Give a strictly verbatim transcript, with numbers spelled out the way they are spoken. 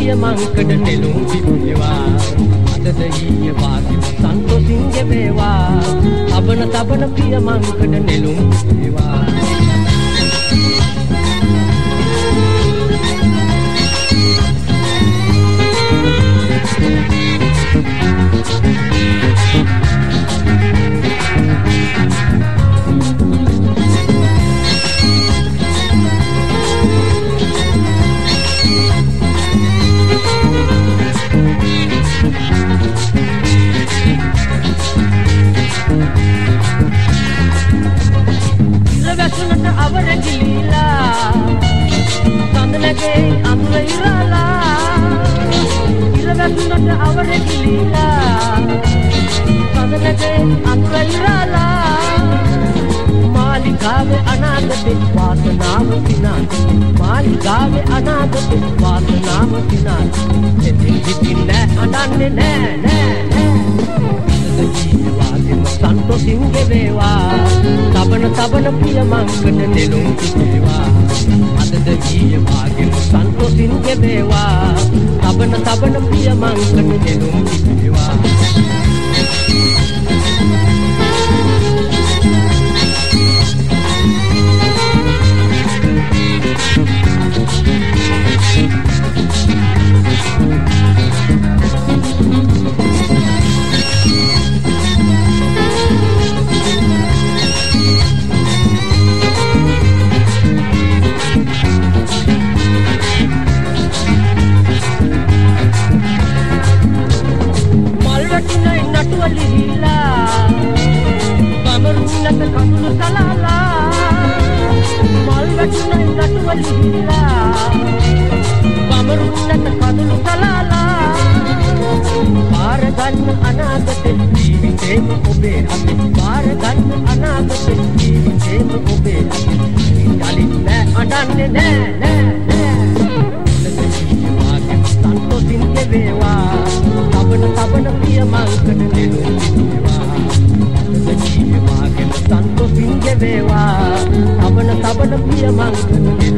පිය මංකඩ නෙළුම් පිපුණේවා අදද ඊයේ වාගේ සන්තෝෂින් ගෙවේවා තබන තබන පිය මංකඩ නෙළුම් පිපුණේවා ඉලවැසුනට අවර ගිලිලා සඳනගේ අඳුර ඉරලා ඉලවැසුනට අවර ගිලිලා සඳනගේ අඳුර ඉරලා මාලිගාවේ අනාගතේ වාසනාව පිනාද මාලිගාවේ අනාගතේ වාසනාව පිනාද එදින් හිතින් නෑ අඬන්නේ නෑ නෑ නෑ වාගේ සන්තෝෂින් ගෙවේවා තබන තබන පිය මංකඩ නෙළුම් පිපුණේවා අදද ඊයේ වාගේ සන්තෝෂින් ගෙවේවා තබන තබන පිය මංකඩ නෙළුම් පිපුණේවා නටුවලිහිලා බමරුන්නට කඳුළු සලාලා මල් වැටුණයි නටුවලිහිලා බමරුන්නට කඳුළු සලාලා පාර ගන්න අනාගතේ ජීවිතේම ඔබේ අතේ පාර ගන්න අනාගතේ ජීවිතේම ඔබේ අතේ යලින් නෑ අඬන්නේ නෑ නෑ නෑ සන්තෝෂින් ගෙවේවා තබන තබන පිය මංකඩ නෙළුම් පිපුණේවා අදද ඊයේ වාගේ සන්තෝෂින් ගෙවේවා තබන තබන පිය මංකඩ